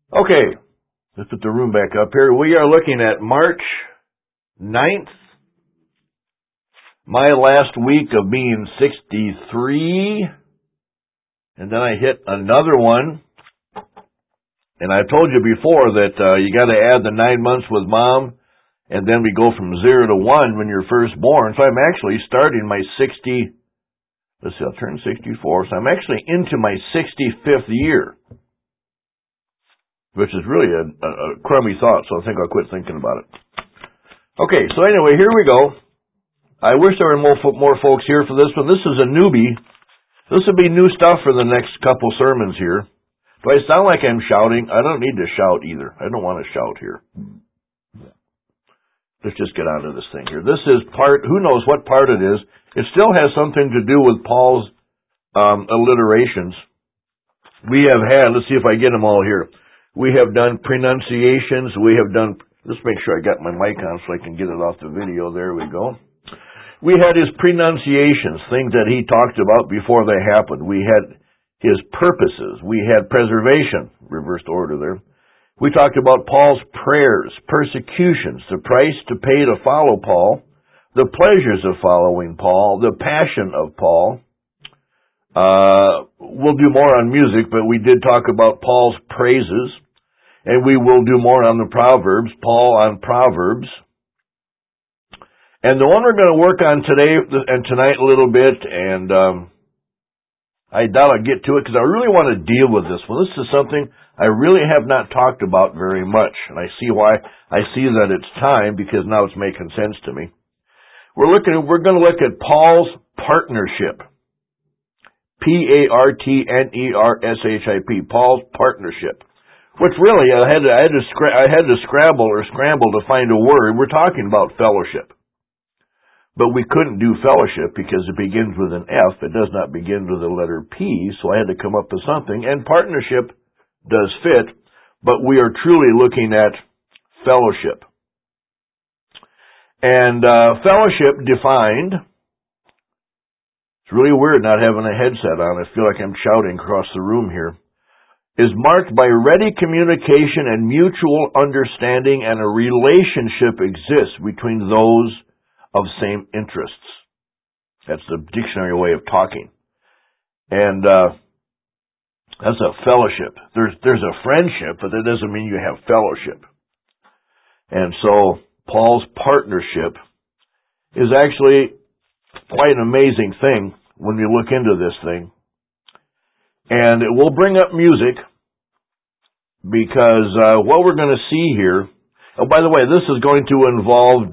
Okay, let's put the room back up here. We are looking at March 9th, my last week of being 63, and then I hit another one. And I told you before that you got to add the 9 months with mom, and then we go from 0 to 1 when you're first born. So I'm actually starting my I'll turn 64, so I'm actually into my 65th year, which is really a crummy thought, so I think I'll quit thinking about it. Okay, so anyway, here we go. I wish there were more folks here for this one. This is a newbie. This will be new stuff for the next couple sermons here. Do I sound like I'm shouting? I don't need to shout either. I don't want to shout here. Let's just get on to this thing here. This is who knows what part it is. It still has something to do with Paul's alliterations. We have had, let's see if I get them all here. We have done pronunciations. Let's make sure I got my mic on so I can get it off the video. There we go. We had his pronunciations, things that he talked about before they happened. We had his purposes. We had preservation, reversed order there. We talked about Paul's prayers, persecutions, the price to pay to follow Paul, the pleasures of following Paul, the passion of Paul. We'll do more on music, but we did talk about Paul's praises, and we will do more on the Proverbs, Paul on Proverbs. And the one we're going to work on today and tonight a little bit, and I doubt I'll get to it because I really want to deal with this one. This is something I really have not talked about very much, and I see why. I see that it's time because now it's making sense to me. We're going to look at Paul's partnership. P-A-R-T-N-E-R-S-H-I-P. Paul's partnership. Which really, I had to scramble to find a word. We're talking about fellowship. But we couldn't do fellowship because it begins with an F. It does not begin with the letter P, so I had to come up with something. And partnership does fit, but we are truly looking at fellowship. And fellowship defined, it's really weird not having a headset on. I feel like I'm shouting across the room here, is marked by ready communication and mutual understanding, and a relationship exists between those of same interests. That's the dictionary way of talking. And that's a fellowship. There's a friendship, but that doesn't mean you have fellowship. And so Paul's partnership is actually quite an amazing thing when you look into this thing. And it will bring up music because what we're going to see here, oh, by the way, this is going to involve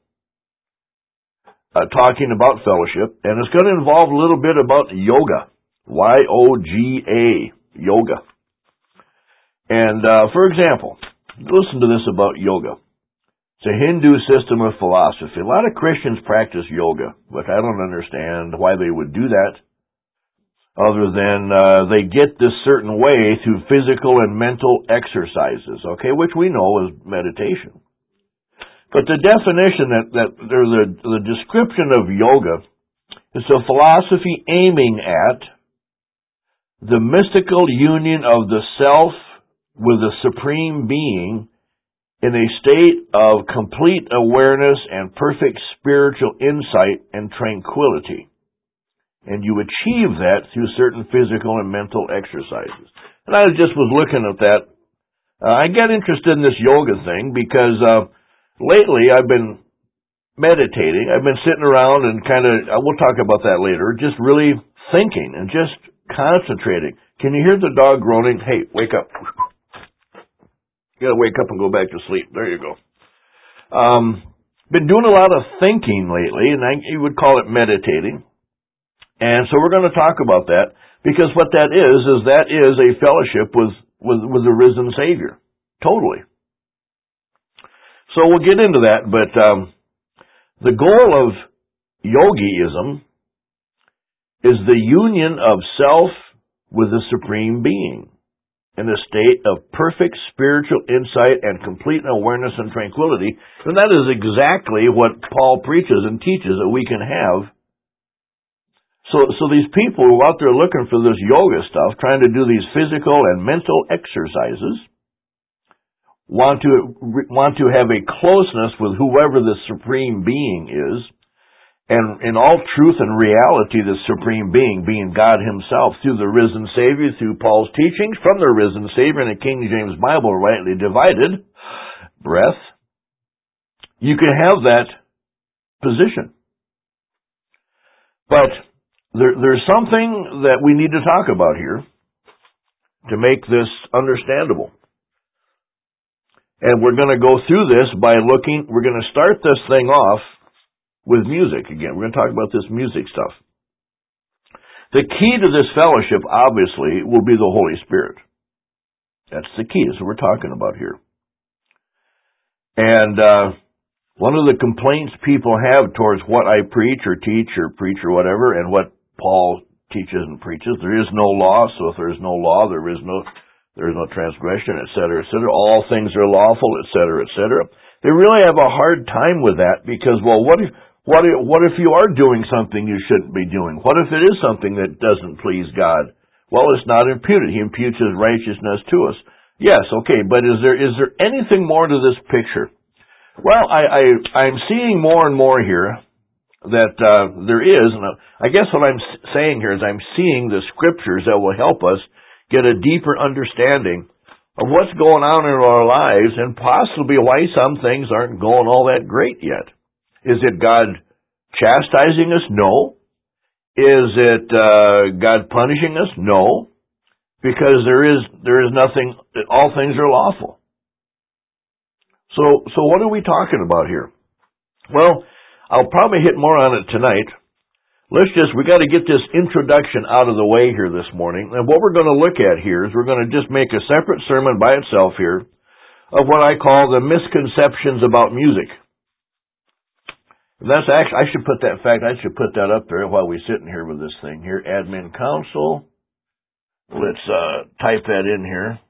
talking about fellowship, and it's going to involve a little bit about yoga. Y-O-G-A, yoga. And, for example, listen to this about yoga. It's a Hindu system of philosophy. A lot of Christians practice yoga, but I don't understand why they would do that, other than they get this certain way through physical and mental exercises, okay, which we know is meditation. But the definition the description of yoga is a philosophy aiming at the mystical union of the self with the supreme being in a state of complete awareness and perfect spiritual insight and tranquility. And you achieve that through certain physical and mental exercises. And I just was looking at that. I got interested in this yoga thing because lately I've been meditating. I've been sitting around and we'll talk about that later, just really thinking and just concentrating. Can you hear the dog groaning? Hey, wake up. You gotta wake up and go back to sleep. There you go. Been doing a lot of thinking lately, and you would call it meditating. And so we're going to talk about that, because what that is a fellowship with the risen Savior. Totally. So we'll get into that, but the goal of yogiism is the union of self with the Supreme Being in a state of perfect spiritual insight and complete awareness and tranquility. And that is exactly what Paul preaches and teaches that we can have. So these people who are out there looking for this yoga stuff, trying to do these physical and mental exercises, want to have a closeness with whoever the supreme being is, and in all truth and reality, the supreme being God himself, through the risen Savior, through Paul's teachings from the risen Savior in the King James Bible, rightly divided, breath, you can have that position. But there's something that we need to talk about here to make this understandable. And we're going to go through this by we're going to start this thing off with music again. We're going to talk about this music stuff. The key to this fellowship, obviously, will be the Holy Spirit. That's the key. That's what we're talking about here. And one of the complaints people have towards what I preach or teach or preach or whatever, and what Paul teaches and preaches, there is no law, so if there is no law, there is no transgression, etc., etc. All things are lawful, etc., etc. They really have a hard time with that because, well, what if you are doing something you shouldn't be doing? What if it is something that doesn't please God? Well, it's not imputed. He imputes his righteousness to us. Yes, okay, but is there anything more to this picture? Well, I'm seeing more and more here that there is, and I guess what I'm saying here is I'm seeing the scriptures that will help us get a deeper understanding of what's going on in our lives and possibly why some things aren't going all that great yet. Is it God chastising us? No. Is it God punishing us? No. Because there is nothing, all things are lawful. So what are we talking about here? Well, I'll probably hit more on it tonight. We got to get this introduction out of the way here this morning. And what we're going to look at here is we're going to just make a separate sermon by itself here of what I call the misconceptions about music. And that's actually, I should put that up there while we're sitting here with this thing here. Admin Council. Let's type that in here.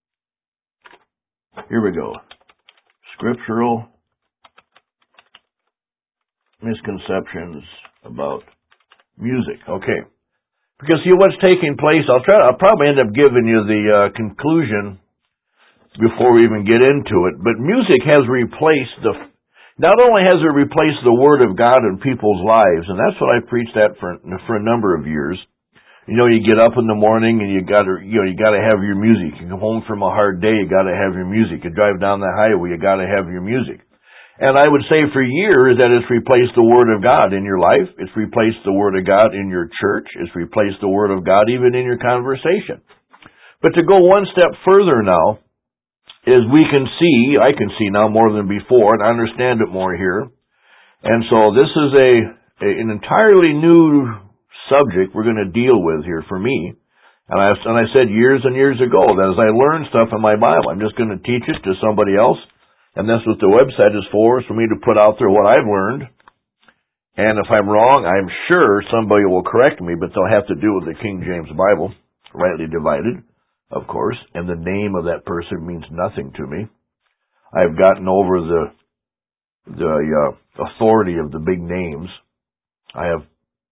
Here we go. Scriptural misconceptions about music. Okay. Because see what's taking place, I'll probably end up giving you the conclusion before we even get into it, but music has not only has it replaced the Word of God in people's lives, and that's what I preached that for a number of years. You know, you get up in the morning and you gotta have your music. You come home from a hard day, you gotta have your music. You drive down the highway, you gotta have your music. And I would say for years that it's replaced the Word of God in your life. It's replaced the Word of God in your church. It's replaced the Word of God even in your conversation. But to go one step further now, is I can see now more than before, and I understand it more here. And so this is an entirely new subject we're going to deal with here for me. And I said years and years ago that as I learn stuff in my Bible, I'm just going to teach it to somebody else. And that's what the website is for me to put out there what I've learned. And if I'm wrong, I'm sure somebody will correct me, but they'll have to do with the King James Bible, rightly divided, of course. And the name of that person means nothing to me. I've gotten over the authority of the big names. I've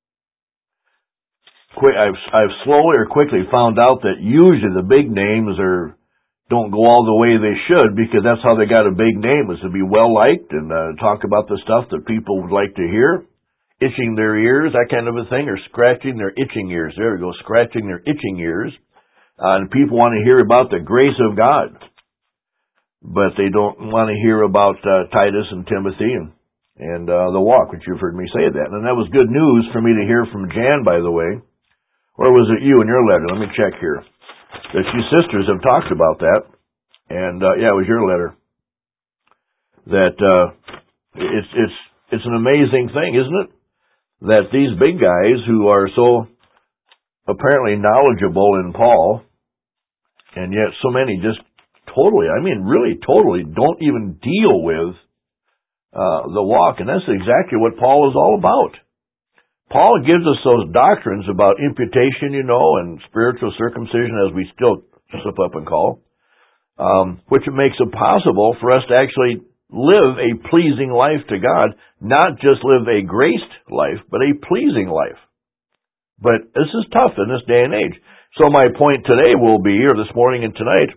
slowly or quickly found out that usually the big names don't go all the way they should, because that's how they got a big name, is to be well liked and talk about the stuff that people would like to hear, itching their ears, that kind of a thing, or scratching their itching ears. There we go, scratching their itching ears. And people want to hear about the grace of God, but they don't want to hear about Titus and Timothy and the walk, which you've heard me say that. And that was good news for me to hear from Jan, by the way. Or was it you in your letter? Let me check here. That you sisters have talked about that. And, it was your letter. That, it's an amazing thing, isn't it? That these big guys who are so apparently knowledgeable in Paul, and yet so many just really totally don't even deal with, the walk. And that's exactly what Paul is all about. Paul gives us those doctrines about imputation, and spiritual circumcision, as we still slip up and call, which makes it possible for us to actually live a pleasing life to God, not just live a graced life, but a pleasing life. But this is tough in this day and age. So my point today will be, or this morning and tonight,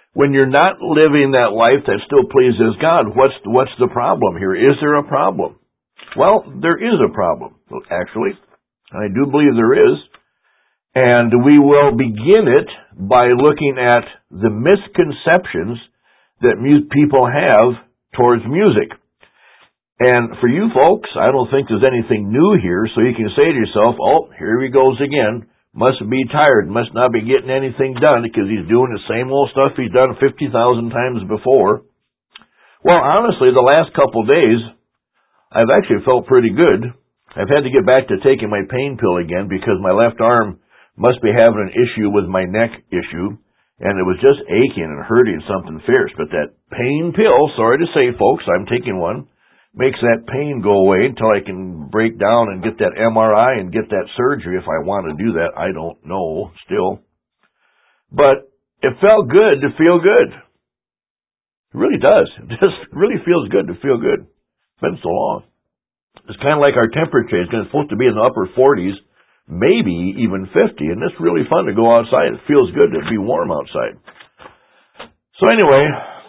When you're not living that life that still pleases God, what's the problem here? Is there a problem? Well, there is a problem, actually. I do believe there is. And we will begin it by looking at the misconceptions that people have towards music. And for you folks, I don't think there's anything new here, so you can say to yourself, oh, here he goes again. Must be tired, must not be getting anything done because he's doing the same old stuff he's done 50,000 times before. Well, honestly, the last couple days, I've actually felt pretty good. I've had to get back to taking my pain pill again because my left arm must be having an issue with my neck issue, and it was just aching and hurting something fierce. But that pain pill, sorry to say, folks, I'm taking one, makes that pain go away until I can break down and get that MRI and get that surgery if I want to do that. I don't know still. But it felt good to feel good. It really does. It just really feels good to feel good. It's been so long. It's kind of like our temperature. It's supposed to be in the upper 40s, maybe even 50, and it's really fun to go outside. It feels good to be warm outside. So anyway,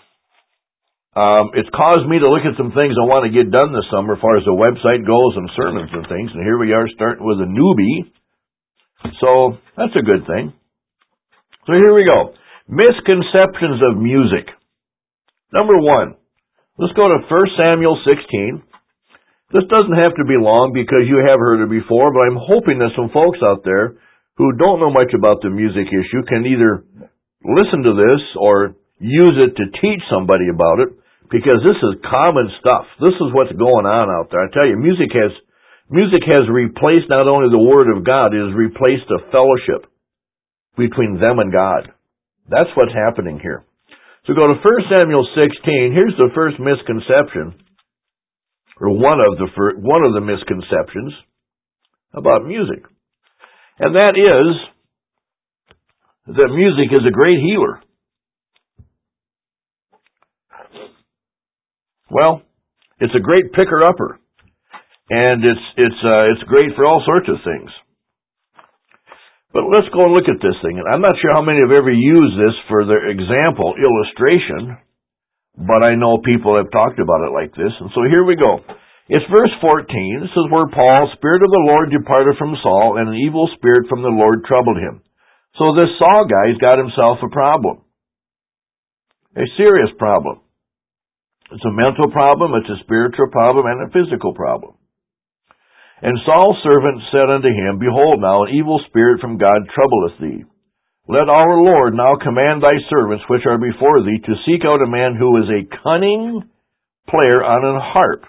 it's caused me to look at some things I want to get done this summer as far as the website goes and sermons and things, and here we are starting with a newbie. So that's a good thing. So here we go. Misconceptions of music. Number one, let's go to 1 Samuel 16. This doesn't have to be long because you have heard it before, but I'm hoping that some folks out there who don't know much about the music issue can either listen to this or use it to teach somebody about it, because this is common stuff. This is what's going on out there. I tell you, music has replaced not only the Word of God, it has replaced a fellowship between them and God. That's what's happening here. So go to 1 Samuel 16. Here's the first misconception, or one of the misconceptions about music. And that is that music is a great healer. Well, it's a great picker-upper, and it's great for all sorts of things. But let's go and look at this thing. And I'm not sure how many have ever used this for their example illustration, but I know people have talked about it like this. And so here we go. It's verse 14. This is where Paul, Spirit of the Lord departed from Saul, and an evil spirit from the Lord troubled him. So this Saul guy's got himself a problem. A serious problem. It's a mental problem, it's a spiritual problem, and a physical problem. And Saul's servant said unto him, Behold now, an evil spirit from God troubleth thee. Let our Lord now command thy servants which are before thee to seek out a man who is a cunning player on an harp.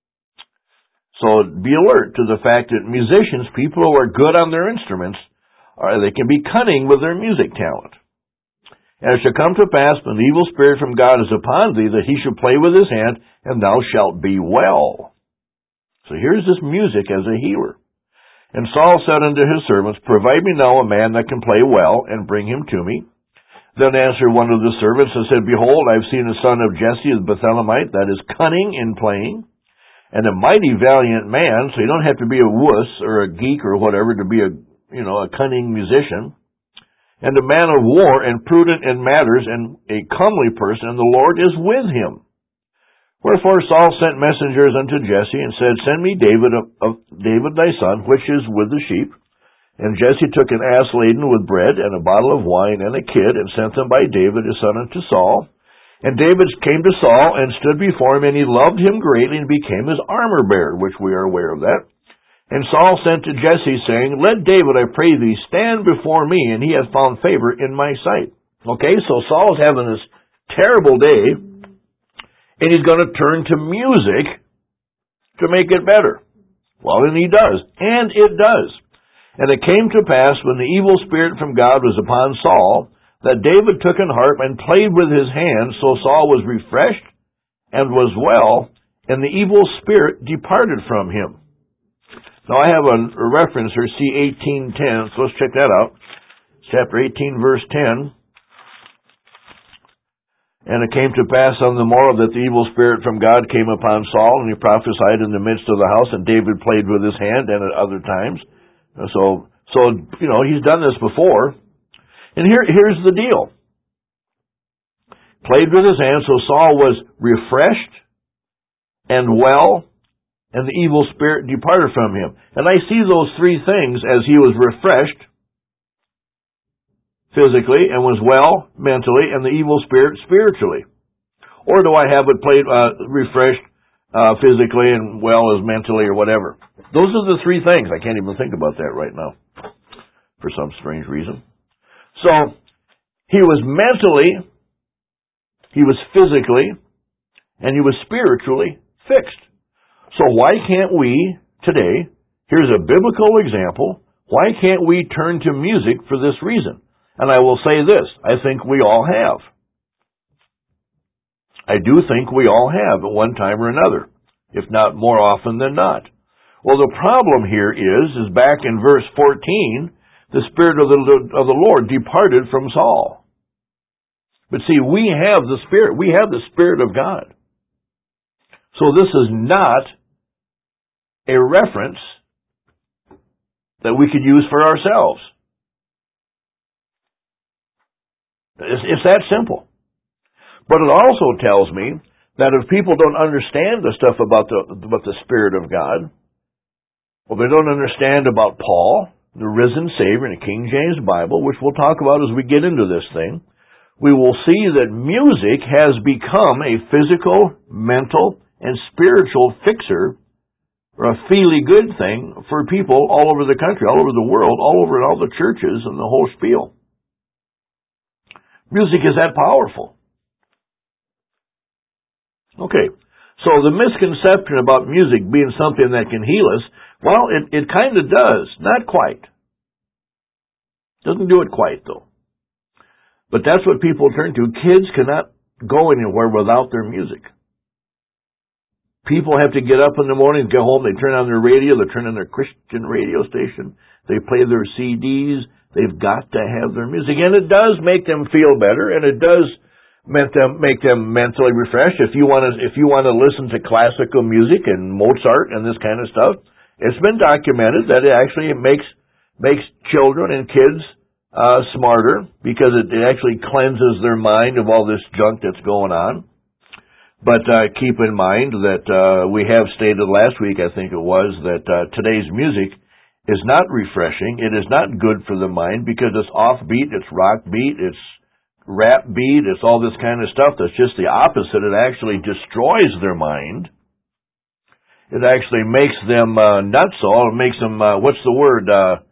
So be alert to the fact that musicians, people who are good on their instruments, they can be cunning with their music talent. And it shall come to pass when the evil spirit from God is upon thee, that he shall play with his hand, and thou shalt be well. So here's this music as a healer. And Saul said unto his servants, Provide me now a man that can play well, and bring him to me. Then answered one of the servants and said, Behold, I have seen a son of Jesse the Bethlehemite that is cunning in playing, and a mighty valiant man, so you don't have to be a wuss or a geek or whatever to be a cunning musician, and a man of war and prudent in matters and a comely person, and the Lord is with him. Wherefore Saul sent messengers unto Jesse, and said, Send me David thy son, which is with the sheep. And Jesse took an ass laden with bread, and a bottle of wine, and a kid, and sent them by David his son unto Saul. And David came to Saul, and stood before him, and he loved him greatly, and became his armor-bearer, which we are aware of that. And Saul sent to Jesse, saying, Let David, I pray thee, stand before me, and he hath found favor in my sight. Okay, so Saul's having this terrible day, and he's going to turn to music to make it better. Well, and he does. And it does. And it came to pass, when the evil spirit from God was upon Saul, that David took an harp and played with his hands, so Saul was refreshed and was well, and the evil spirit departed from him. Now I have a reference here, see 18:10, so let's check that out. Chapter 18, verse 10. And it came to pass on the morrow that the evil spirit from God came upon Saul, and he prophesied in the midst of the house, and David played with his hand, and at other times. So he's done this before. And here's the deal. played with his hands, so Saul was refreshed and well, and the evil spirit departed from him. And I see those three things as he was refreshed physically and was well mentally, and the evil spirit spiritually. Or do I have it played refreshed physically and well as mentally or whatever? Those are the three things. I can't even think about that right now for some strange reason. So, he was mentally, he was physically, and he was spiritually fixed. So why can't we today, here's a biblical example, why can't we turn to music for this reason? And I will say this, I think we all have. I do think we all have at one time or another, if not more often than not. Well, the problem here is back in verse 14, the Spirit of the Lord departed from Saul. But see, we have the Spirit. We have the Spirit of God. So this is not a reference that we could use for ourselves. It's that simple. But it also tells me that if people don't understand the stuff about the Spirit of God, well, they don't understand about Paul, the risen Savior in the King James Bible, which we'll talk about as we get into this thing, we will see that music has become a physical, mental, and spiritual fixer, or a feely good thing for people all over the country, all over the world, all over all the churches and the whole spiel. Music is that powerful. Okay, so the misconception about music being something that can heal us, well, it kind of does. Not quite. Doesn't do it quite, though. But that's what people turn to. Kids cannot go anywhere without their music. People have to get up in the morning, go home, they turn on their radio, they turn on their Christian radio station, they play their CDs, they've got to have their music. And it does make them feel better, and it does make them mentally refreshed. If you want to listen to classical music and Mozart and this kind of stuff, it's been documented that it actually makes children and kids smarter, because it actually cleanses their mind of all this junk that's going on. But keep in mind that we have stated last week, I think it was, that today's music is not refreshing. It is not good for the mind, because it's offbeat, it's rock beat, it's rap beat, it's all this kind of stuff that's just the opposite. It actually destroys their mind. It actually makes them nutso. It makes them, what's the word?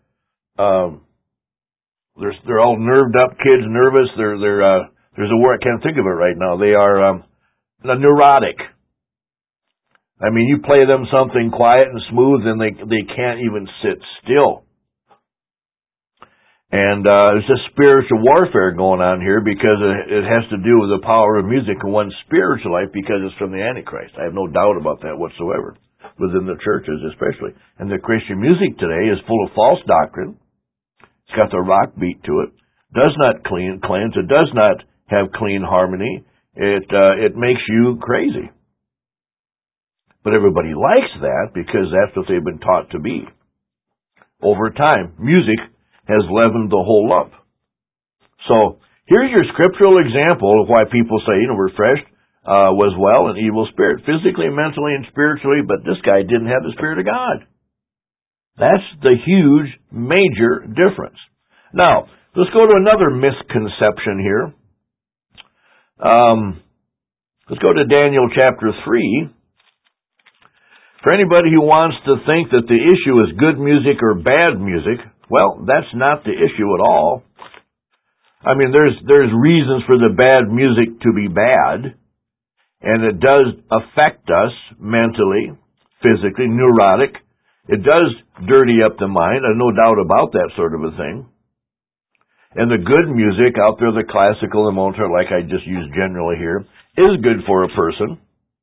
They're all nerved up kids, nervous. There's a word, I can't think of it right now. They are neurotic. I mean, you play them something quiet and smooth, and they can't even sit still. And there's just spiritual warfare going on here, because it has to do with the power of music in one's spiritual life, because it's from the Antichrist. I have no doubt about that whatsoever, within the churches especially. And the Christian music today is full of false doctrine. It's got the rock beat to it. Does not cleanse. It does not have clean harmony. It makes you crazy. But everybody likes that, because that's what they've been taught to be. Over time, music has leavened the whole lump. So, here's your scriptural example of why people say, refreshed was well an evil spirit, physically, mentally, and spiritually, but this guy didn't have the Spirit of God. That's the huge, major difference. Now, let's go to another misconception here. Let's go to Daniel chapter 3. For anybody who wants to think that the issue is good music or bad music, well, that's not the issue at all. I mean, there's reasons for the bad music to be bad, and it does affect us mentally, physically, neurotic. It does dirty up the mind. There's no doubt about that sort of a thing. And the good music out there, the classical and Mozart, like I just used generally here, is good for a person.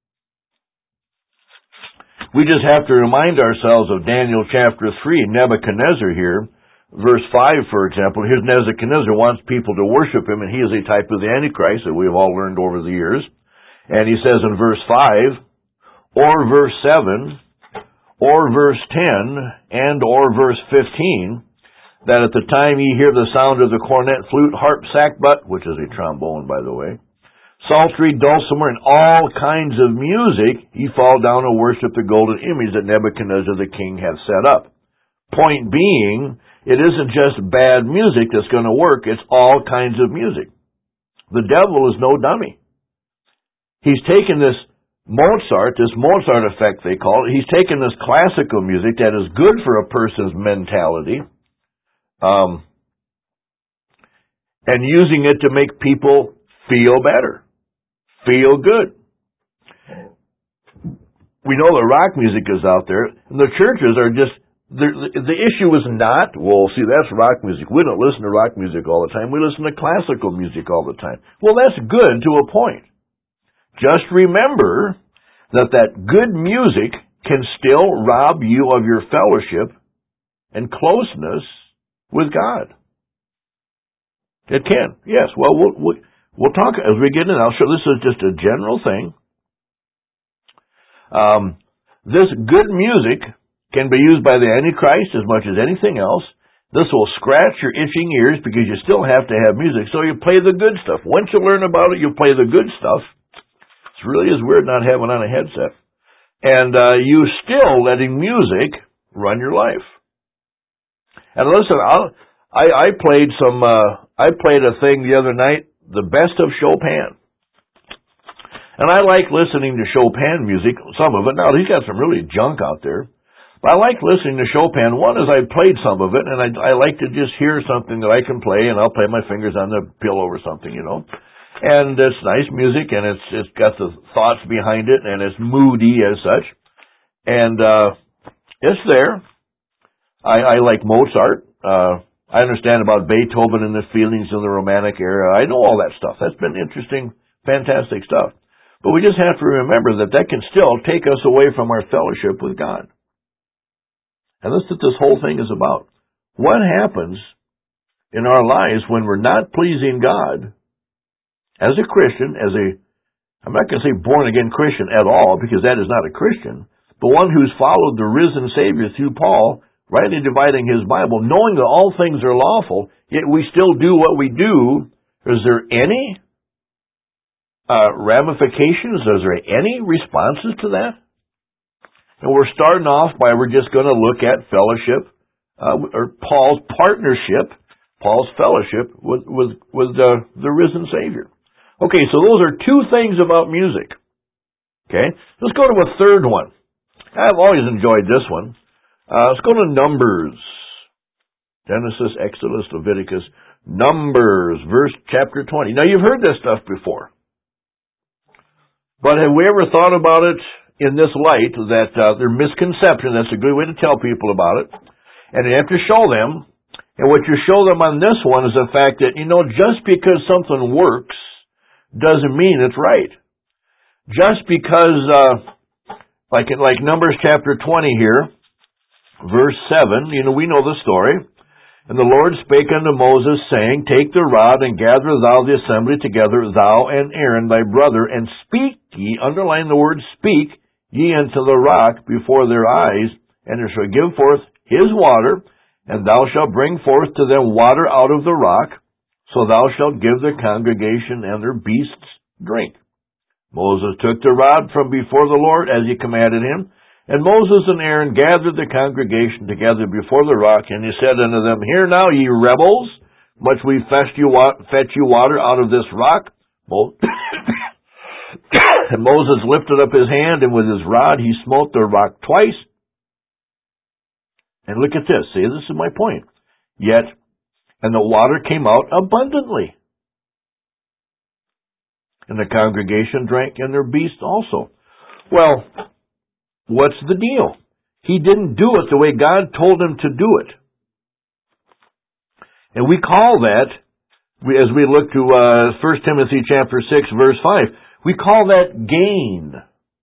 We just have to remind ourselves of Daniel chapter 3, Nebuchadnezzar here, verse 5, for example. Here's Nebuchadnezzar wants people to worship him, and he is a type of the Antichrist that we've all learned over the years. And he says in verse 5, or verse 7, or verse 10, and or verse 15, that at the time ye hear the sound of the cornet, flute, harp, sackbut, which is a trombone, by the way, psaltery, dulcimer, and all kinds of music, ye fall down and worship the golden image that Nebuchadnezzar the king hath set up. Point being, it isn't just bad music that's going to work, it's all kinds of music. The devil is no dummy. He's taken this Mozart effect they call it, he's taken this classical music that is good for a person's mentality, and using it to make people feel better, feel good. We know the rock music is out there, and the churches are just, the issue is not, well, see, that's rock music. We don't listen to rock music all the time. We listen to classical music all the time. Well, that's good to a point. Just remember that good music can still rob you of your fellowship and closeness with God. It can, yes. Well, we'll talk as we get in. I'll show this is just a general thing. This good music can be used by the Antichrist as much as anything else. This will scratch your itching ears because you still have to have music. So you play the good stuff. Once you learn about it, you play the good stuff. It really is weird not having on a headset. And you still letting music run your life. And listen, I played a thing the other night, the best of Chopin. And I like listening to Chopin music, some of it. Now, he's got some really junk out there. But I like listening to Chopin. One is I played some of it, and I like to just hear something that I can play, and I'll play my fingers on the pillow or something, you know. And it's nice music, and it's got the thoughts behind it, and it's moody as such. And it's there. I like Mozart. I understand about Beethoven and the feelings of the Romantic era. I know all that stuff. That's been interesting, fantastic stuff. But we just have to remember that can still take us away from our fellowship with God. And that's what this whole thing is about. What happens in our lives when we're not pleasing God as a Christian, I'm not going to say born-again Christian at all, because that is not a Christian, but one who's followed the risen Savior through Paul, rightly dividing his Bible, knowing that all things are lawful, yet we still do what we do. Is there any ramifications? Is there any responses to that? And we're starting off by we're just going to look at fellowship, or Paul's partnership, Paul's fellowship with the risen Savior. Okay, so those are two things about music. Okay, let's go to a third one. I've always enjoyed this one. Let's go to Numbers. Genesis, Exodus, Leviticus, Numbers, chapter 20. Now, you've heard this stuff before. But have we ever thought about it in this light, that their misconception, that's a good way to tell people about it, and you have to show them, and what you show them on this one is the fact that, just because something works doesn't mean it's right. Just because, like Numbers chapter 20 here, verse 7, we know the story. And the Lord spake unto Moses, saying, Take the rod, and gather thou the assembly together, thou and Aaron thy brother, and speak ye, underline the word speak, ye unto the rock before their eyes, and it shall give forth his water, and thou shalt bring forth to them water out of the rock, so thou shalt give the congregation and their beasts drink. Moses took the rod from before the Lord, as he commanded him, and Moses and Aaron gathered the congregation together before the rock, and he said unto them, Hear now, ye rebels, must we fetch you water out of this rock? And Moses lifted up his hand, and with his rod he smote the rock twice. And look at this. See, this is my point. And the water came out abundantly. And the congregation drank, and their beasts also. Well, what's the deal? He didn't do it the way God told him to do it. And we call that, as we look to 1 Timothy chapter 6, verse 5, we call that gain.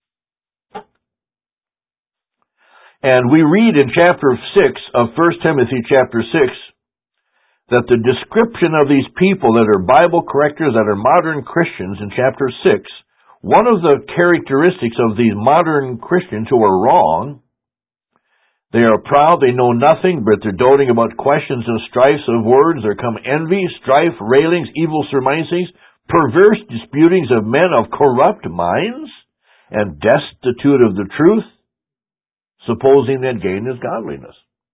And we read in chapter 6 of 1 Timothy chapter 6 that the description of these people that are Bible correctors, that are modern Christians in chapter 6, one of the characteristics of these modern Christians who are wrong, they are proud, they know nothing, but they're doting about questions and strifes of words. There come envy, strife, railings, evil surmisings, perverse disputings of men of corrupt minds, and destitute of the truth, supposing that gain is godliness.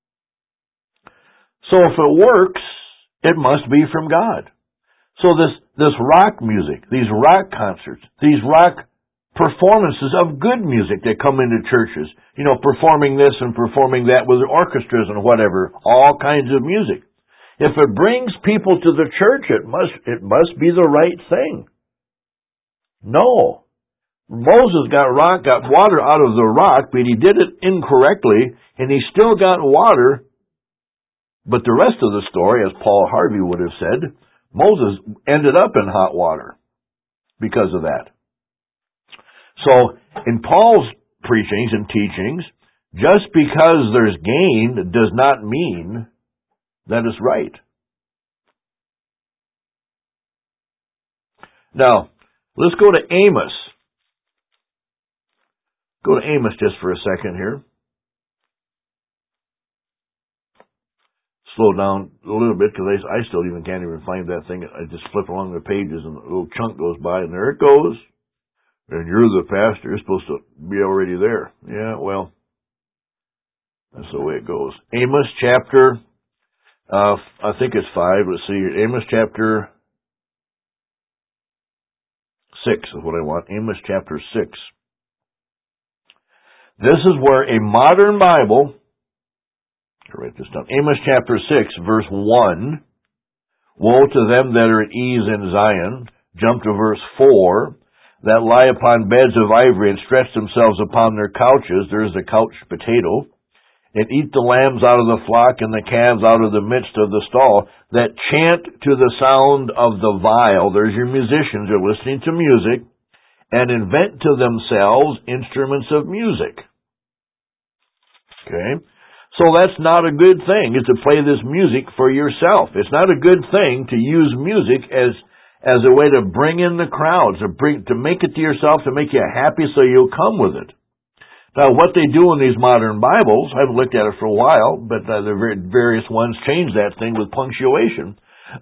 So if it works, it must be from God. So this rock music, these rock concerts, these rock performances of good music that come into churches, performing this and performing that with orchestras and whatever, all kinds of music. If it brings people to the church, it must be the right thing. No. Moses got water out of the rock, but he did it incorrectly, and he still got water. But the rest of the story, as Paul Harvey would have said, Moses ended up in hot water because of that. So, in Paul's preachings and teachings, just because there's gain does not mean that it's right. Now, let's go to Amos. Go to Amos just for a second here. Slow down a little bit because I still can't even find that thing. I just flip along the pages and a little chunk goes by and there it goes. And you're the pastor. You're supposed to be already there. Yeah, well, that's the way it goes. Amos chapter, I think it's 5. Let's see. Amos chapter 6 is what I want. Amos chapter 6. This is where a modern Bible, I'll write this down. Amos chapter 6, verse 1. Woe to them that are at ease in Zion. Jump to verse 4. That lie upon beds of ivory and stretch themselves upon their couches. There is the couch potato. And eat the lambs out of the flock and the calves out of the midst of the stall. That chant to the sound of the viol. There's your musicians. They're listening to music. And invent to themselves instruments of music. Okay? So that's not a good thing, is to play this music for yourself. It's not a good thing to use music as a way to bring in the crowds, to make it to yourself, to make you happy so you'll come with it. Now, what they do in these modern Bibles, I haven't looked at it for a while, but the various ones change that thing with punctuation.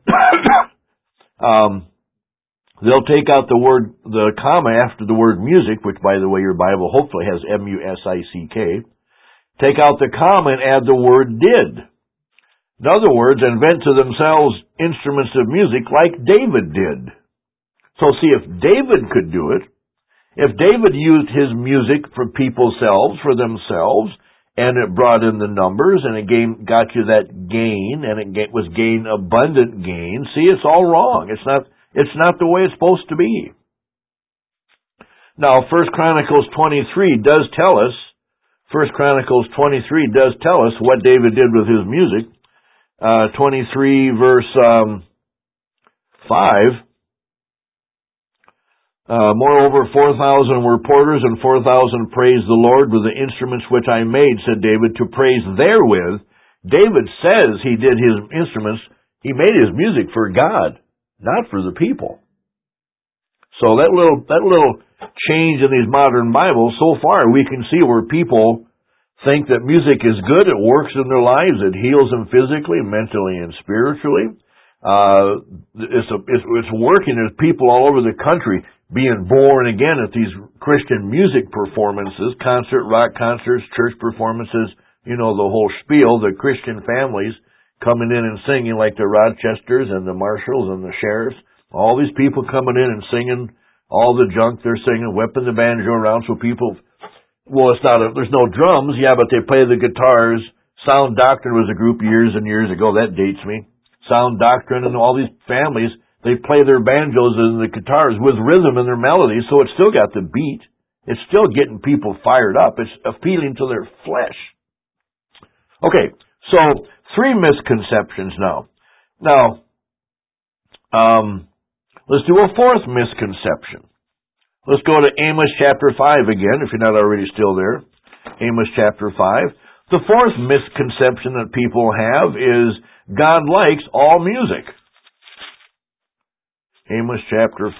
They'll take out the comma after the word music, which, by the way, your Bible hopefully has M-U-S-I-C-K. Take out the comma and add the word did. In other words, invent to themselves instruments of music like David did. So see, if David could do it, if David used his music for for themselves, and it brought in the numbers, and it got you that gain, and it was abundant gain, see, it's all wrong. It's not the way it's supposed to be. Now, 1 Chronicles 23 does tell us what David did with his music. 23 verse 5. Moreover, 4,000 were porters and 4,000 praised the Lord with the instruments which I made, said David, to praise therewith. David says he did his instruments, he made his music for God, not for the people. So that little change in these modern Bibles, so far we can see where people think that music is good, it works in their lives, it heals them physically, mentally, and spiritually. It's working. There's people all over the country being born again at these Christian music performances, rock concerts, church performances, the whole spiel, the Christian families coming in and singing like the Rochesters and the Marshalls and the Sheriffs. All these people coming in and singing all the junk they're singing, whipping the banjo around so people... Well, there's no drums, yeah, but they play the guitars. Sound Doctrine was a group years and years ago, that dates me. Sound Doctrine and all these families, they play their banjos and the guitars with rhythm in their melodies, so it's still got the beat. It's still getting people fired up. It's appealing to their flesh. Okay, so 3 misconceptions now. Now, let's do a 4th misconception. Let's go to Amos chapter 5 again, if you're not already still there. Amos chapter 5. The 4th misconception that people have is God likes all music. Amos chapter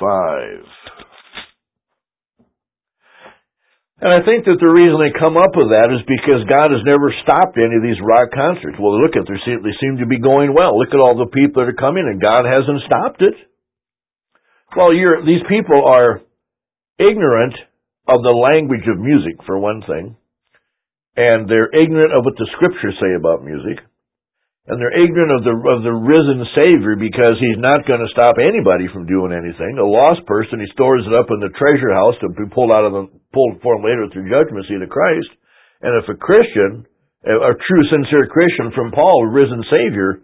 5. And I think that the reason they come up with that is because God has never stopped any of these rock concerts. Well, look at they seem to be going well. Look at all the people that are coming, and God hasn't stopped it. Well, these people are ignorant of the language of music, for one thing, and they're ignorant of what the Scriptures say about music, and they're ignorant of the risen Savior, because He's not going to stop anybody from doing anything. A lost person, He stores it up in the treasure house to be pulled for him later through judgment seat of Christ. And if a Christian, a true, sincere Christian from Paul, a risen Savior,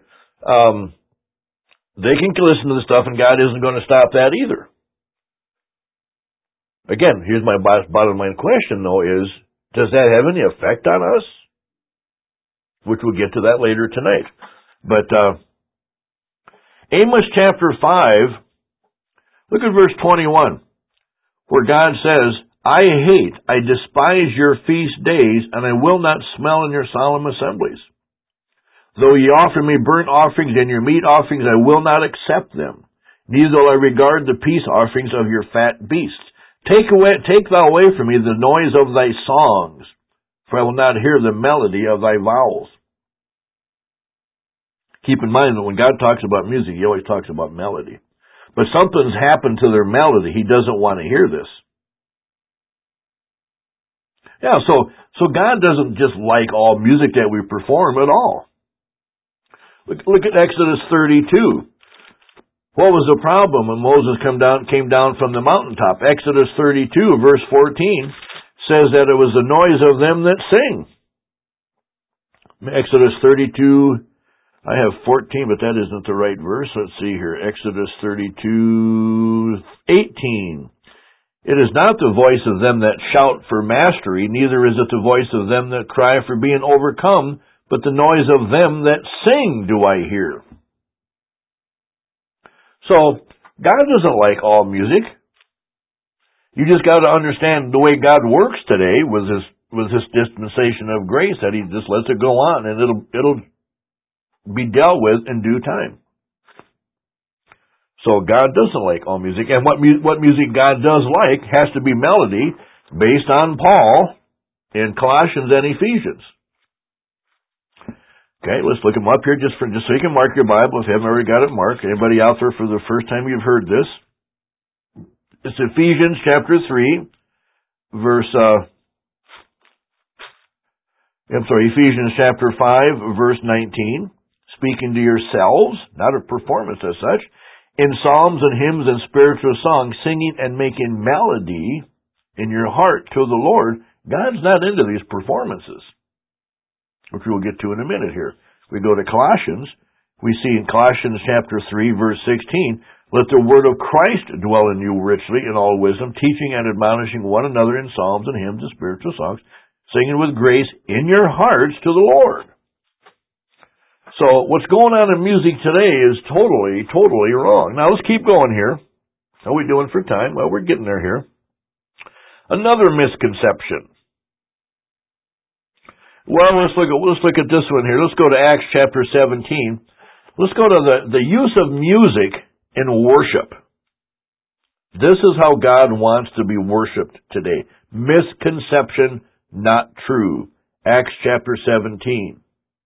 they can listen to the stuff, and God isn't going to stop that either. Again, here's my bottom line question, though, is, does that have any effect on us? Which we'll get to that later tonight. But Amos chapter 5, look at verse 21, where God says, I despise your feast days, and I will not smell in your solemn assemblies. Though ye offer me burnt offerings and your meat offerings, I will not accept them. Neither will I regard the peace offerings of your fat beasts. Take thou away from me the noise of thy songs, for I will not hear the melody of thy vowels. Keep in mind that when God talks about music, He always talks about melody. But something's happened to their melody. He doesn't want to hear this. Yeah, so God doesn't just like all music that we perform at all. Look at Exodus 32. What was the problem when Moses came down from the mountaintop? Exodus 32, verse 14, says that it was the noise of them that sing. Exodus 32, I have 14, but that isn't the right verse. Let's see here. Exodus 32, 18. It is not the voice of them that shout for mastery, neither is it the voice of them that cry for being overcome, but the noise of them that sing do I hear. So, God doesn't like all music. You just got to understand the way God works today with this dispensation of grace, that He just lets it go on, and it'll be dealt with in due time. So God doesn't like all music, and what music God does like has to be melody, based on Paul in Colossians and Ephesians. Okay, let's look them up here just so you can mark your Bible if you haven't already got it marked. Anybody out there for the first time you've heard this? It's Ephesians chapter 3, Ephesians chapter 5, verse 19. Speaking to yourselves, not a performance as such, in psalms and hymns and spiritual songs, singing and making melody in your heart to the Lord. God's not into these performances, which we'll get to in a minute here. We go to Colossians. We see in Colossians chapter 3, verse 16, let the word of Christ dwell in you richly in all wisdom, teaching and admonishing one another in psalms and hymns and spiritual songs, singing with grace in your hearts to the Lord. So what's going on in music today is totally, totally wrong. Now let's keep going here. How are we doing for time? Well, we're getting there here. Another misconception. Well, let's look at this one here. Let's go to Acts chapter 17. Let's go to the use of music in worship. This is how God wants to be worshipped today. Misconception, not true. Acts chapter 17.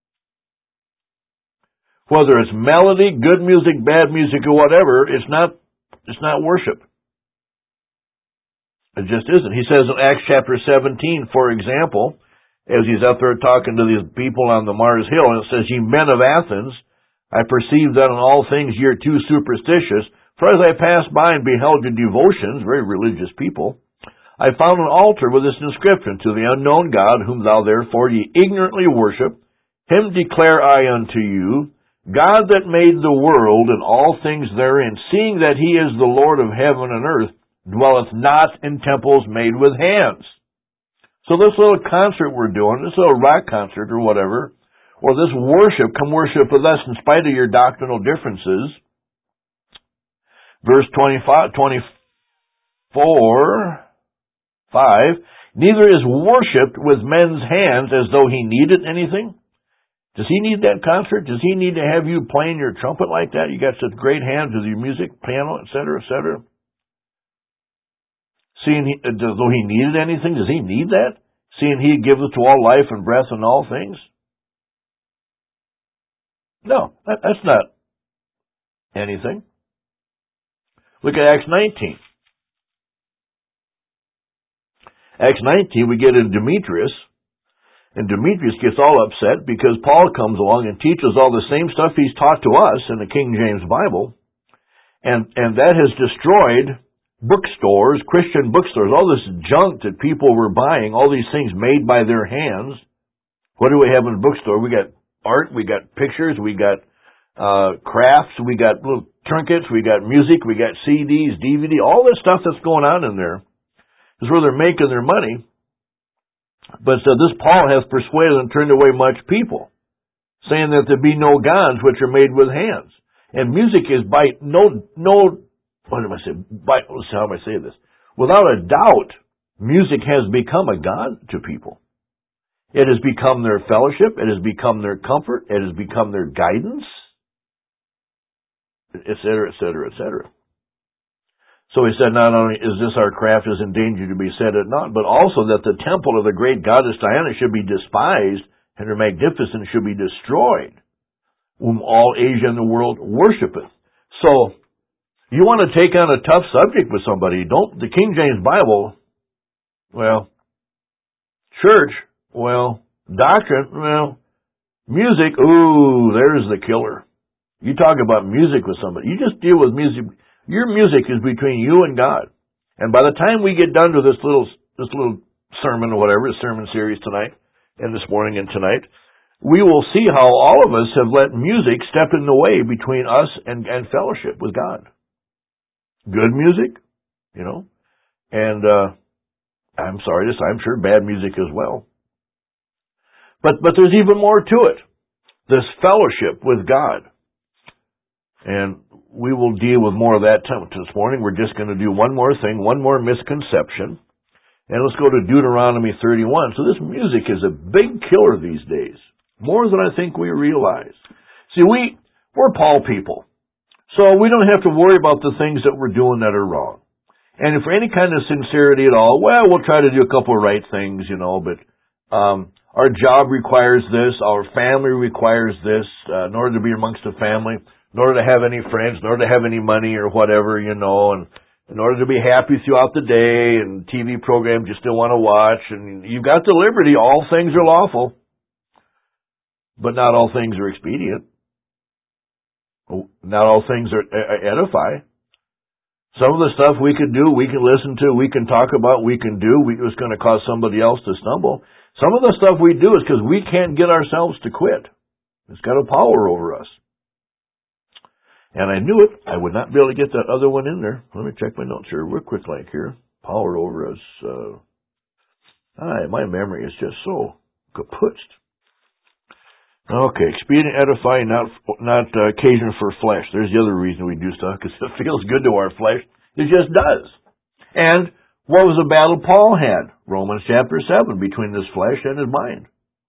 Whether it's melody, good music, bad music, or whatever, it's not worship. It just isn't. He says in Acts chapter 17, for example, as he's up there talking to these people on the Mars Hill, and it says, ye men of Athens, I perceive that in all things ye are too superstitious, for as I passed by and beheld your devotions, very religious people, I found an altar with this inscription, to the unknown God, whom thou therefore ye ignorantly worship, him declare I unto you, God that made the world and all things therein, seeing that he is the Lord of heaven and earth, dwelleth not in temples made with hands. So this little concert we're doing, this little rock concert or whatever, or this worship, come worship with us in spite of your doctrinal differences. Verse 24, 5, neither is worshipped with men's hands as though he needed anything. Does he need that concert? Does he need to have you playing your trumpet like that? You got such great hands with your music, piano, etc., etc. Seeing as though he needed anything, does he need that? Seeing he giveth to all life and breath and all things? No, that's not anything. Look at Acts 19. Acts 19, we get in Demetrius, and Demetrius gets all upset because Paul comes along and teaches all the same stuff he's taught to us in the King James Bible, and that has destroyed bookstores, Christian bookstores, all this junk that people were buying, all these things made by their hands. What do we have in the bookstore? We got art, we got pictures, we got crafts, we got little trinkets, we got music, we got CDs, DVD, all this stuff that's going on in there is where they're making their money. But this Paul hath persuaded and turned away much people, saying that there be no gods which are made with hands. And music is by how do I say this? Without a doubt, music has become a god to people. It has become their fellowship, it has become their comfort, it has become their guidance, etc., etc., etc. So he said, not only is this our craft is in danger to be set at naught, but also that the temple of the great goddess Diana should be despised, and her magnificence should be destroyed, whom all Asia and the world worshipeth. So, you want to take on a tough subject with somebody, the King James Bible, well, church, well, doctrine, well, music, ooh, there's the killer. You talk about music with somebody, you just deal with music. Your music is between you and God. And by the time we get done to this little sermon or whatever, sermon series tonight, and this morning and tonight, we will see how all of us have let music step in the way between us and fellowship with God. Good music, and I'm sorry to say, I'm sure bad music as well. But there's even more to it. This fellowship with God. And we will deal with more of that this morning. We're just going to do one more thing, one more misconception. And let's go to Deuteronomy 31. So this music is a big killer these days. More than I think we realize. See, we're Paul people. So we don't have to worry about the things that we're doing that are wrong. And if for any kind of sincerity at all, well, we'll try to do a couple of right things, but our job requires this, our family requires this, in order to be amongst the family, in order to have any friends, in order to have any money or whatever, and in order to be happy throughout the day, and TV programs you still want to watch, and you've got the liberty, all things are lawful, but not all things are expedient. Not all things are edify. Some of the stuff we can do, we can listen to, we can talk about, we can do, it's going to cause somebody else to stumble. Some of the stuff we do is because we can't get ourselves to quit. It's got a power over us. And I knew it. I would not be able to get that other one in there. Let me check my notes here real quick like here. Power over us. My memory is just so kaputzed. Okay, expedient, edifying, not occasion for flesh. There's the other reason we do stuff, because it feels good to our flesh. It just does. And what was the battle Paul had? Romans chapter 7, between his flesh and his mind.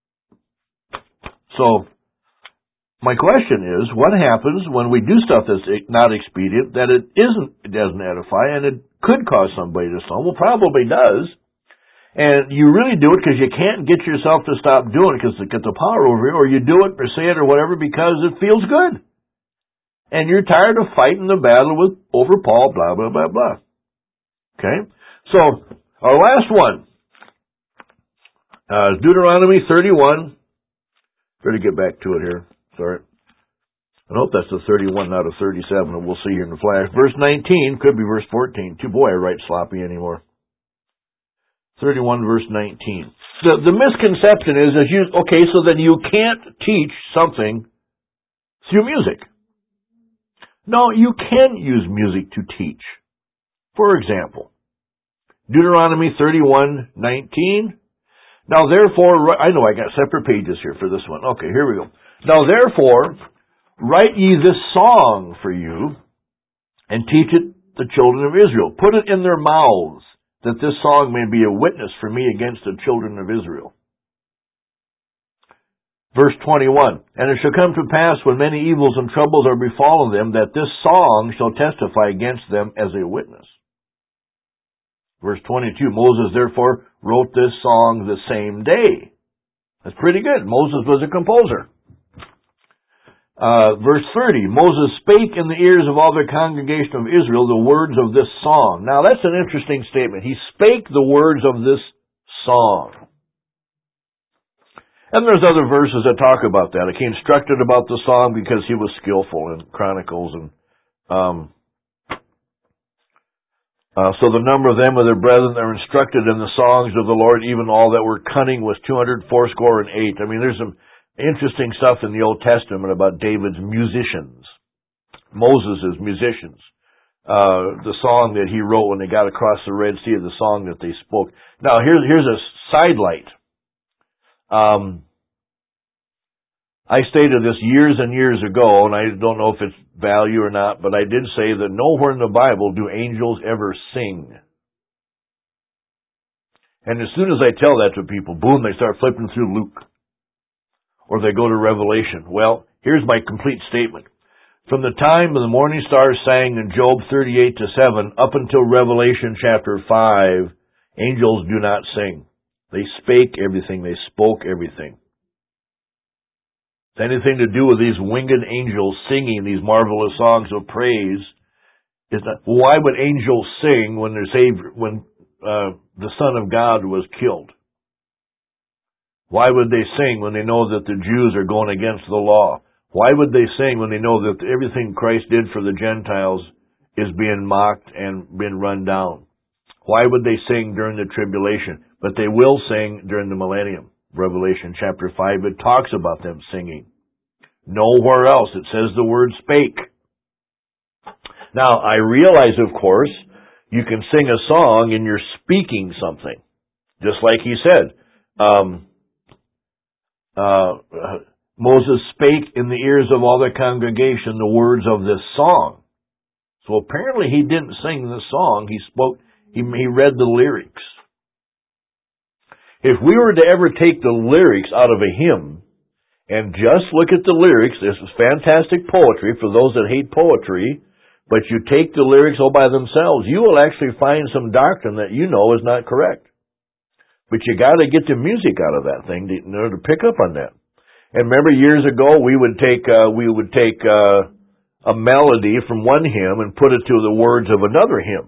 So, my question is, what happens when we do stuff that's not expedient, that it doesn't edify, and it could cause somebody to stumble? Probably does. And you really do it because you can't get yourself to stop doing it because it gets the power over you, or you do it or say it or whatever because it feels good. And you're tired of fighting the battle over Paul, blah, blah, blah, blah. Okay? So, our last one. Deuteronomy 31. Better get back to it here. Sorry. I hope that's the 31, not a 37. We'll see here in the flash. Verse 19, could be verse 14. Boy, I write sloppy anymore. 31 verse 19. The misconception is so then you can't teach something through music. No, you can use music to teach. For example, Deuteronomy 31:19. Now therefore, I know I got separate pages here for this one. Okay, here we go. Now therefore, write ye this song for you, and teach it the children of Israel. Put it in their mouths, that this song may be a witness for me against the children of Israel. Verse 21, and it shall come to pass when many evils and troubles are befallen them, that this song shall testify against them as a witness. Verse 22, Moses therefore wrote this song the same day. That's pretty good. Moses was a composer. Verse 30, Moses spake in the ears of all the congregation of Israel the words of this song. Now that's an interesting statement. He spake the words of this song. And there's other verses that talk about that. He instructed about the song because he was skillful in Chronicles. And so the number of them with their brethren that were instructed in the songs of the Lord, even all that were cunning, was 280. I mean, there's some interesting stuff in the Old Testament about David's musicians, Moses' musicians. The song that he wrote when they got across the Red Sea, the song that they spoke. Now, here's a sidelight. I stated this years and years ago, and I don't know if it's value or not, but I did say that nowhere in the Bible do angels ever sing. And as soon as I tell that to people, boom, they start flipping through Luke. Or they go to Revelation. Well, here's my complete statement. From the time the morning stars sang in Job 38-7 up until Revelation chapter 5, angels do not sing. They spake everything. They spoke everything. It's anything to do with these winged angels singing these marvelous songs of praise. Is not, why would angels sing when the Son of God was killed? Why would they sing when they know that the Jews are going against the law? Why would they sing when they know that everything Christ did for the Gentiles is being mocked and being run down? Why would they sing during the tribulation? But they will sing during the millennium. Revelation chapter 5, it talks about them singing. Nowhere else it says the word spake. Now, I realize, of course, you can sing a song and you're speaking something. Just like he said, Moses spake in the ears of all the congregation the words of this song. So apparently he didn't sing the song, he spoke, he read the lyrics. If we were to ever take the lyrics out of a hymn and just look at the lyrics, this is fantastic poetry for those that hate poetry, but you take the lyrics all by themselves, you will actually find some doctrine that you know is not correct. But you got to get the music out of that thing in order to pick up on that. And remember, years ago, we would take a melody from one hymn and put it to the words of another hymn.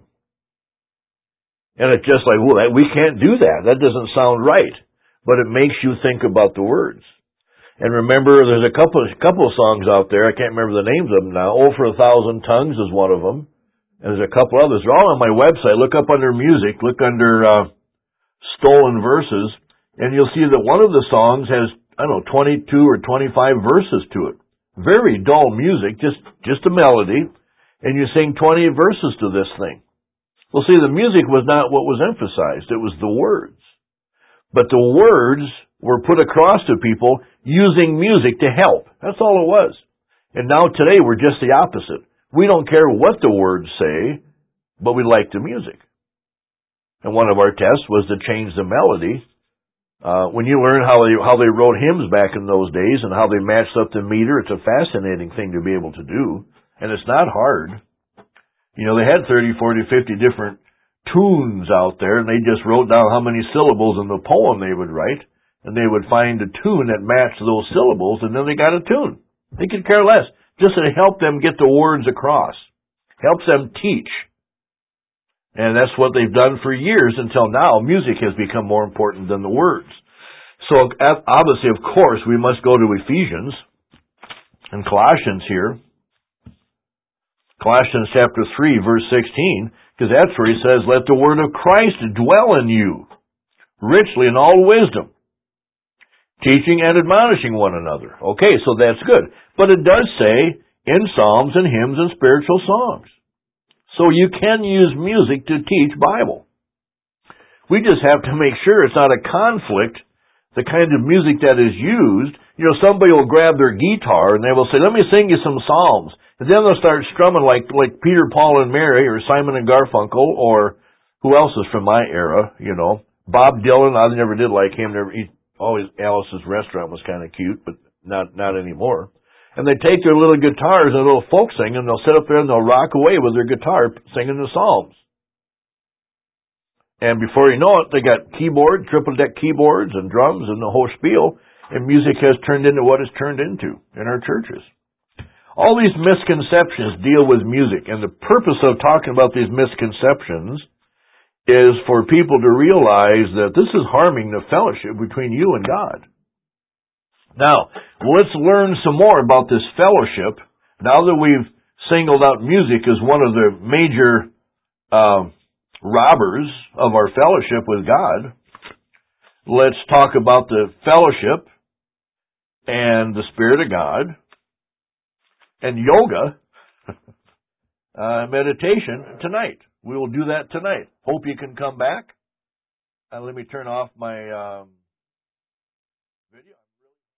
And it's just like, well, we can't do that. That doesn't sound right. But it makes you think about the words. And remember, there's a couple of songs out there. I can't remember the names of them now. Oh, for a Thousand Tongues is one of them. And there's a couple others. They're all on my website. Look up under music. Look under stolen verses. And you'll see that one of the songs has, 22 or 25 verses to it. Very dull music, just a melody. And you sing 20 verses to this thing. Well, see, the music was not what was emphasized. It was the words. But the words were put across to people using music to help. That's all it was. And now today we're just the opposite. We don't care what the words say, but we like the music. And one of our tests was to change the melody. When you learn how they wrote hymns back in those days and how they matched up the meter, it's a fascinating thing to be able to do. And it's not hard. You know, they had 30, 40, 50 different tunes out there, and they just wrote down how many syllables in the poem they would write, and they would find a tune that matched those syllables, and then they got a tune. They could care less. Just to help them get the words across. Helps them teach. And that's what they've done for years until now. Music has become more important than the words. So, obviously, of course, we must go to Ephesians and Colossians here. Colossians chapter 3, verse 16, because that's where he says, let the word of Christ dwell in you, richly in all wisdom, teaching and admonishing one another. Okay, so that's good. But it does say, in psalms and hymns and spiritual songs. So you can use music to teach Bible. We just have to make sure it's not a conflict, the kind of music that is used. You know, somebody will grab their guitar and they will say, let me sing you some psalms. And then they'll start strumming like Peter, Paul, and Mary, or Simon and Garfunkel, or who else is from my era, you know. Bob Dylan, I never did like him. Always Alice's Restaurant was kind of cute, but not anymore. And they take their little guitars and a little folk sing, and they'll sit up there and they'll rock away with their guitar singing the Psalms. And before you know it, they got triple-deck keyboards and drums and the whole spiel, and music has turned into what it's turned into in our churches. All these misconceptions deal with music, and the purpose of talking about these misconceptions is for people to realize that this is harming the fellowship between you and God. Now, let's learn some more about this fellowship. Now that we've singled out music as one of the major robbers of our fellowship with God, let's talk about the fellowship and the Spirit of God and yoga meditation tonight. We will do that tonight. Hope you can come back. Let me turn off my